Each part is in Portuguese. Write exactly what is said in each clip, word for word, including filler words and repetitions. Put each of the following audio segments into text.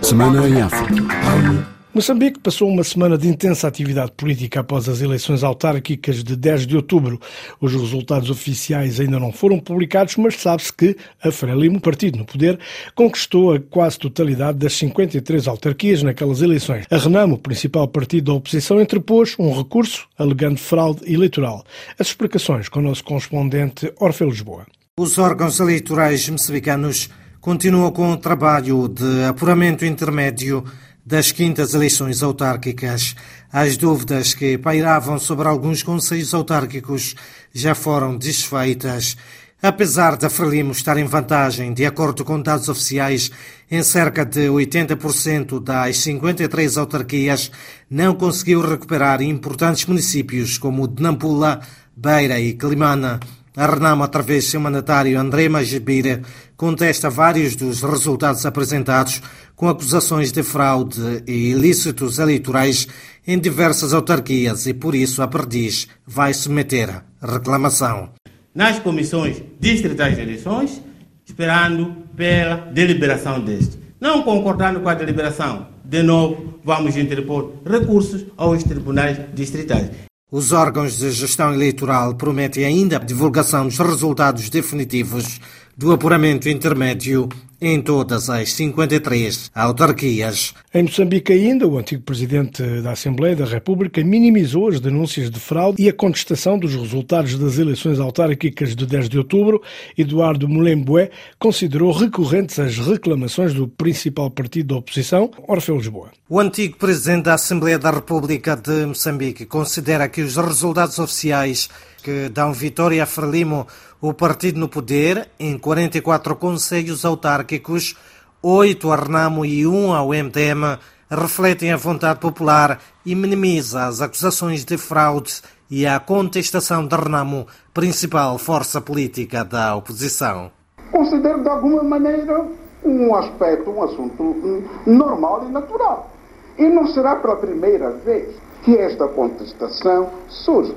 Semana em África. Moçambique passou uma semana de intensa atividade política após as eleições autárquicas de dez de outubro. Os resultados oficiais ainda não foram publicados, mas sabe-se que a Frelimo, partido no poder, conquistou a quase totalidade das cinquenta e três autarquias naquelas eleições. A Renamo, principal partido da oposição, interpôs um recurso alegando fraude eleitoral. As explicações com o nosso correspondente Orfeu Lisboa. Os órgãos eleitorais moçambicanos continuam com o trabalho de apuramento intermédio das quintas eleições autárquicas. As dúvidas que pairavam sobre alguns concelhos autárquicos já foram desfeitas. Apesar da Frelimo estar em vantagem, de acordo com dados oficiais, em cerca de oitenta por cento das cinquenta e três autarquias, não conseguiu recuperar importantes municípios como o de Nampula, Beira e Climana. A Renamo, através de seu mandatário André Majibire, contesta vários dos resultados apresentados com acusações de fraude e ilícitos eleitorais em diversas autarquias e, por isso, a Perdiz vai submeter reclamação. Nas comissões distritais de eleições, esperando pela deliberação deste. Não concordando com a deliberação, de novo, vamos interpor recursos aos tribunais distritais. Os órgãos de gestão eleitoral prometem ainda a divulgação dos resultados definitivos do apuramento intermédio em todas as cinquenta e três autarquias. Em Moçambique ainda, o antigo presidente da Assembleia da República minimizou as denúncias de fraude e a contestação dos resultados das eleições autárquicas de dez de outubro. Eduardo Mulembwe considerou recorrentes as reclamações do principal partido da oposição, Orfeu Lisboa. O antigo presidente da Assembleia da República de Moçambique considera que os resultados oficiais que dão vitória a Frelimo, o partido no poder, em quarenta e quatro concelhos autárquicos, oito a Renamo e um ao M D M, refletem a vontade popular e minimiza as acusações de fraude e a contestação da Renamo, principal força política da oposição. Considero de alguma maneira um aspecto, um assunto normal e natural. E não será pela primeira vez que esta contestação surge.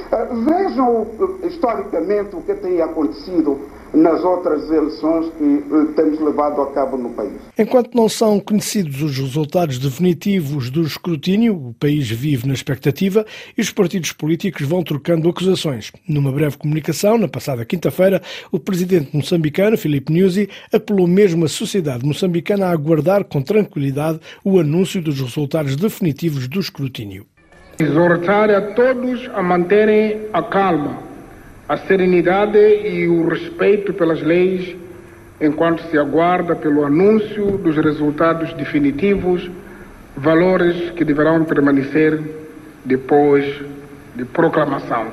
Vejam historicamente o que tem acontecido nas outras eleições que temos levado a cabo no país. Enquanto não são conhecidos os resultados definitivos do escrutínio, o país vive na expectativa e os partidos políticos vão trocando acusações. Numa breve comunicação, na passada quinta-feira, o presidente moçambicano, Filipe Nyusi, apelou mesmo a sociedade moçambicana a aguardar com tranquilidade o anúncio dos resultados definitivos do escrutínio. Exortar a todos a manterem a calma, a serenidade e o respeito pelas leis, enquanto se aguarda pelo anúncio dos resultados definitivos, valores que deverão permanecer depois de proclamação.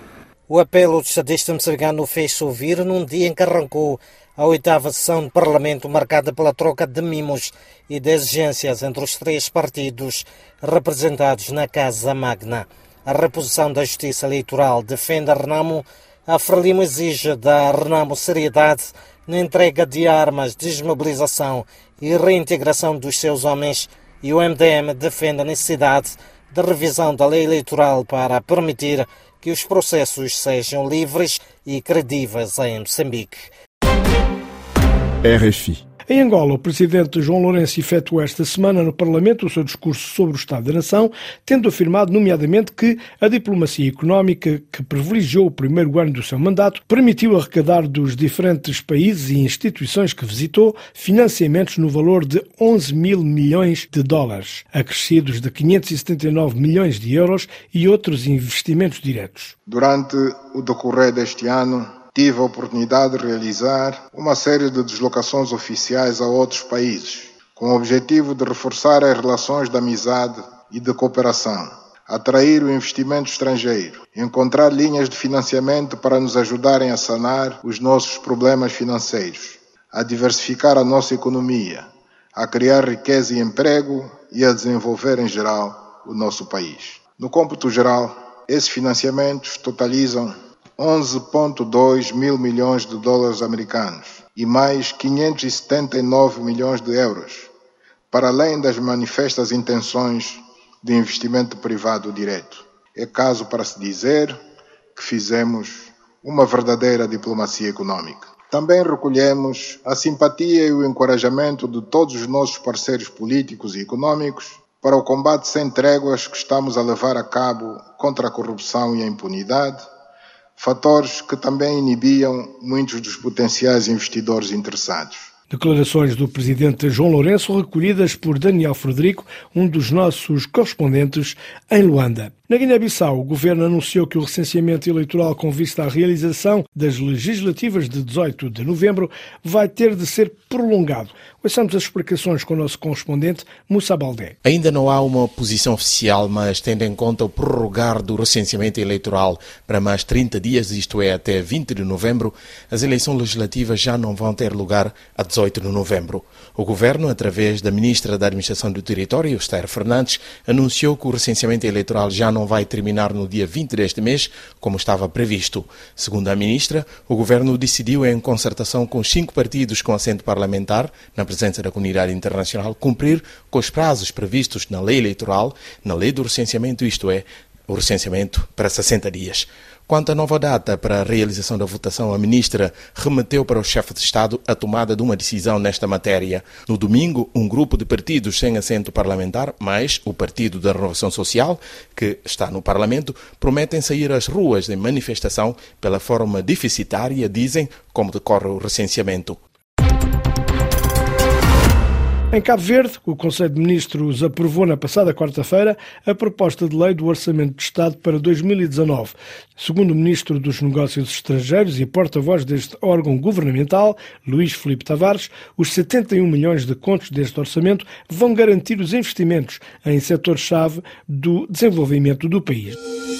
O apelo do estadista moçambicano fez-se ouvir num dia em que arrancou a oitava sessão do Parlamento, marcada pela troca de mimos e de exigências entre os três partidos representados na Casa Magna. A reposição da justiça eleitoral defende a Renamo. A Frelimo exige da Renamo seriedade na entrega de armas, desmobilização e reintegração dos seus homens, e o M D M defende a necessidade de revisão da lei eleitoral para permitir que os processos sejam livres e credíveis em Moçambique. R F I. Em Angola, o presidente João Lourenço efetuou esta semana no Parlamento o seu discurso sobre o Estado da Nação, tendo afirmado, nomeadamente, que a diplomacia económica que privilegiou o primeiro ano do seu mandato permitiu arrecadar dos diferentes países e instituições que visitou financiamentos no valor de onze mil milhões de dólares, acrescidos de quinhentos e setenta e nove milhões de euros e outros investimentos diretos. Durante o decorrer deste ano, tive a oportunidade de realizar uma série de deslocações oficiais a outros países, com o objetivo de reforçar as relações de amizade e de cooperação, atrair o investimento estrangeiro, encontrar linhas de financiamento para nos ajudarem a sanar os nossos problemas financeiros, a diversificar a nossa economia, a criar riqueza e emprego e a desenvolver em geral o nosso país. No cômputo geral, esses financiamentos totalizam onze vírgula dois mil milhões de dólares americanos e mais quinhentos e setenta e nove milhões de euros, para além das manifestas intenções de investimento privado direto. É caso para se dizer que fizemos uma verdadeira diplomacia econômica. Também recolhemos a simpatia e o encorajamento de todos os nossos parceiros políticos e econômicos para o combate sem tréguas que estamos a levar a cabo contra a corrupção e a impunidade, fatores que também inibiam muitos dos potenciais investidores interessados. Declarações do presidente João Lourenço recolhidas por Daniel Frederico, um dos nossos correspondentes em Luanda. Na Guiné-Bissau, o governo anunciou que o recenseamento eleitoral com vista à realização das legislativas de dezoito de novembro vai ter de ser prolongado. Ouçamos as explicações com o nosso correspondente, Moussa Baldé. Ainda não há uma posição oficial, mas tendo em conta o prorrogar do recenseamento eleitoral para mais trinta dias, isto é, até vinte de novembro, as eleições legislativas já não vão ter lugar a dezoito de novembro. O governo, através da ministra da Administração do Território, Esther Fernandes, anunciou que o recenseamento eleitoral já não vai terminar no dia vinte deste mês, como estava previsto. Segundo a ministra, o governo decidiu, em concertação com os cinco partidos com assento parlamentar, na presença da comunidade internacional, cumprir com os prazos previstos na lei eleitoral, na lei do recenseamento, isto é, o recenseamento para sessenta dias. Quanto à nova data para a realização da votação, a ministra remeteu para o chefe de Estado a tomada de uma decisão nesta matéria. No domingo, um grupo de partidos sem assento parlamentar, mais o Partido da Renovação Social, que está no Parlamento, prometem sair às ruas em manifestação pela forma deficitária, dizem, como decorre o recenseamento. Em Cabo Verde, o Conselho de Ministros aprovou na passada quarta-feira a proposta de lei do Orçamento de Estado para dois mil e dezanove. Segundo o Ministro dos Negócios Estrangeiros e porta-voz deste órgão governamental, Luís Filipe Tavares, os setenta e um milhões de contos deste orçamento vão garantir os investimentos em setores-chave do desenvolvimento do país.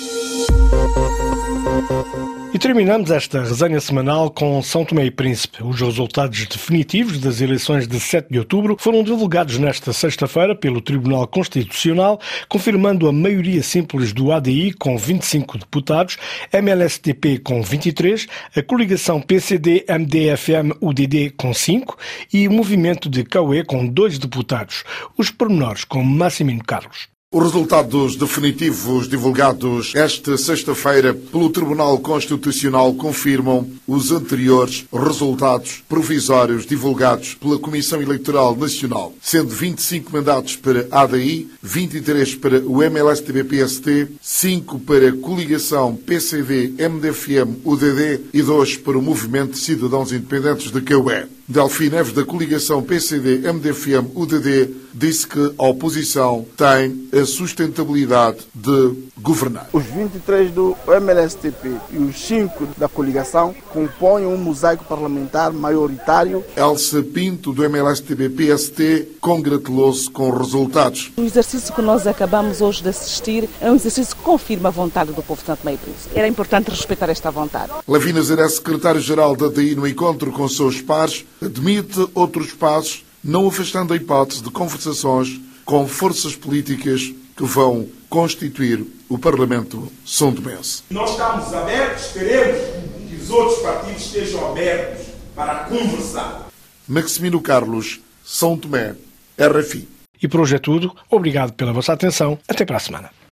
E terminamos esta resenha semanal com São Tomé e Príncipe. Os resultados definitivos das eleições de sete de outubro foram divulgados nesta sexta-feira pelo Tribunal Constitucional, confirmando a maioria simples do A D I com vinte e cinco deputados, M L S T P com vinte e três, a coligação P C D M D F M U D D com cinco e o movimento de Cauê com dois deputados. Os pormenores com Massimino Carlos. Os resultados definitivos divulgados esta sexta-feira pelo Tribunal Constitucional confirmam os anteriores resultados provisórios divulgados pela Comissão Eleitoral Nacional, sendo vinte e cinco mandatos para a A D I, vinte e três para o M L S T P P S T, cinco para a coligação P C D M D F M U D D e dois para o Movimento de Cidadãos Independentes de Cauê. Delfim Neves, da coligação P C D M D F M U D D, disse que a oposição tem a sustentabilidade de governar. Os vinte e três do M L S T P e os cinco da coligação compõem um mosaico parlamentar maioritário. Elsa Pinto, do M L S T P P S T, congratulou-se com os resultados. O exercício que nós acabamos hoje de assistir é um exercício que confirma a vontade do povo de São Tomé e Príncipe. Era importante respeitar esta vontade. Lavina Zeré, secretário-geral da A D I, no encontro com seus pares, admite outros passos, não afastando a hipótese de conversações com forças políticas que vão constituir o Parlamento São Tomense. Nós estamos abertos, queremos que os outros partidos estejam abertos para conversar. Maximino Carlos, São Tomé, R F I. E por hoje é tudo. Obrigado pela vossa atenção. Até para a semana.